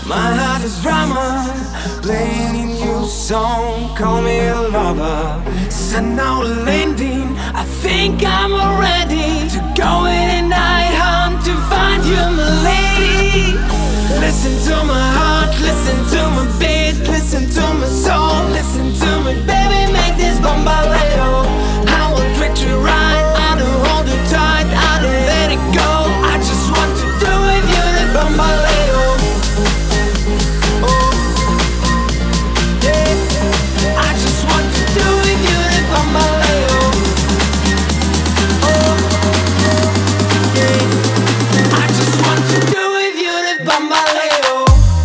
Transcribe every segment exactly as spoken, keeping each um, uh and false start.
My heart is drama, playing in your song. Call me a lover. So now landing, I think I'm ready to go in a night hunt to find you, my lady. Listen to my heart, listen to my beat, listen to my soul, listen to me, baby, make this bombaleo. I will treat you right, I don't hold you tight, I don't let it go. I just want to do with you the bombaleo. Oh, yeah, I just want to do with you the bombaleo. Oh, yeah, I just want to do with you the bombaleo.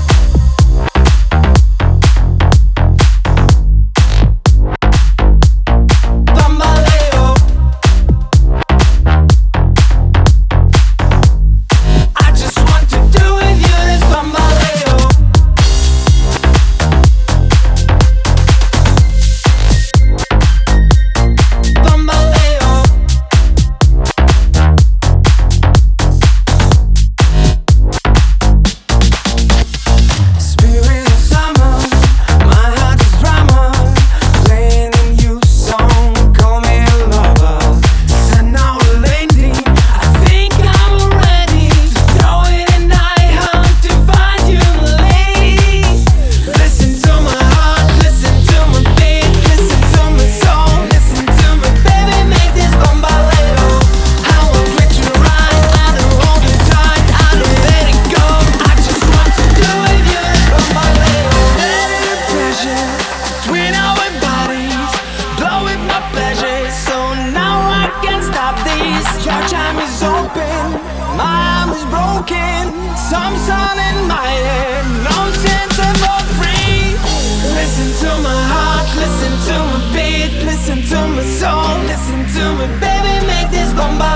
Your time is open, my arm is broken. Some sun in my head, no sense of all free. Listen to my heart, listen to my beat, listen to my soul, listen to me, baby, make this bomba.